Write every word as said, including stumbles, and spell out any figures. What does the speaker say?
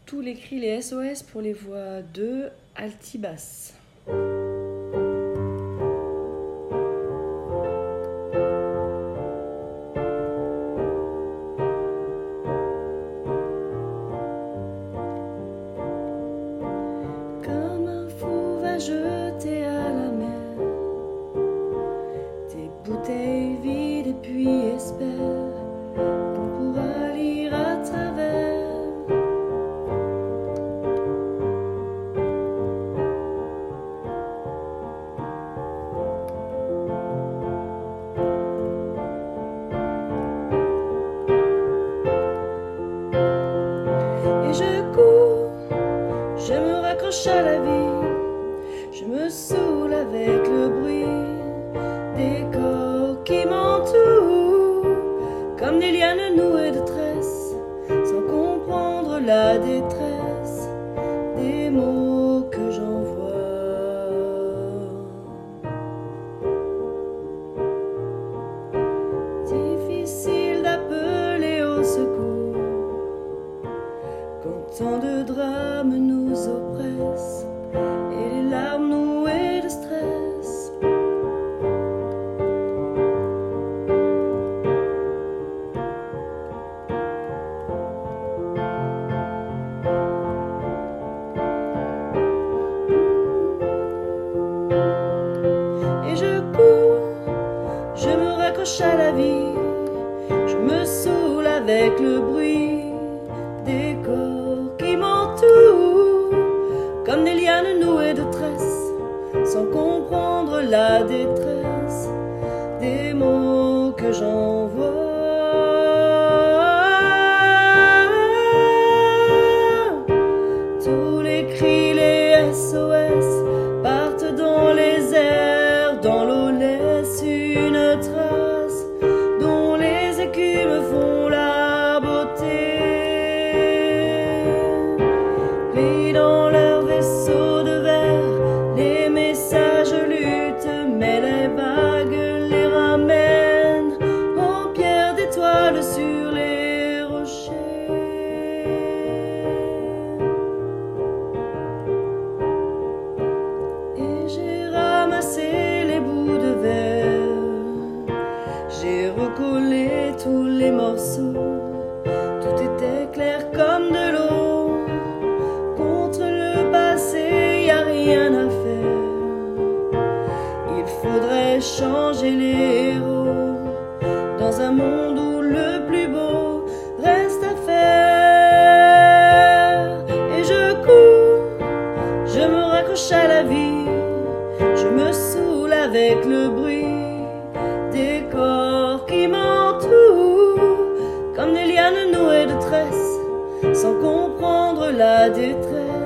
tous les cris, les S O S pour les voix de Altibas. Comme un fou va jeter à la mer tes bouteilles vides et puis espère qu'on pourra lire à travers. Et je cours, je me raccroche à la vie, je me saoule avec le bruit des corps qui m'entourent, comme des lianes nouées de tresses, sans comprendre la détresse des mots que j'envoie. Difficile d'appeler au secours quand tant de drames nous oppressent et les larmes nouées de stress. Et je cours, je me raccroche à la vie, je me saoule avec le bruit des corps qui m'entourent, comme des lianes nouées de tresses, sans comprendre la détresse des mots que j'envoie. Tous les cris, les S O S partent dans les airs, dans l'eau laisse une trace dont les écumes font la beauté. Pris dans leur vaisseau de verre, les messages luttent, mais les vagues les ramènent en pierres d'étoiles sur les rochers. Et j'ai ramassé les bouts de verre, j'ai recollé tous les morceaux, tout était clair comme de l'eau. Contre le passé, y a rien à faire, il faudrait changer les héros dans un monde où le plus beau reste à faire. Et je cours, je me raccroche à la vie, je me saoule avec le bruit des corps qui m'entourent, comme des lianes nouées de tresses, sans comprendre la détresse